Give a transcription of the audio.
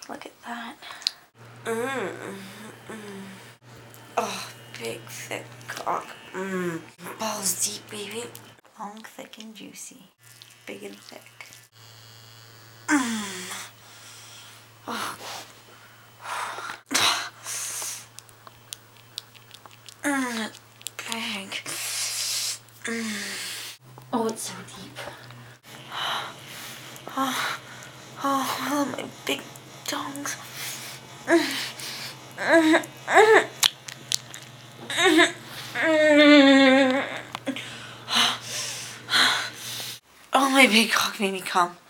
Look at that. Oh, big, thick cock. Balls deep, baby. Long, thick, and juicy. Big and thick. Oh. Big. Oh, it's so deep. Oh, my big dongs. Oh, my big cock made me come.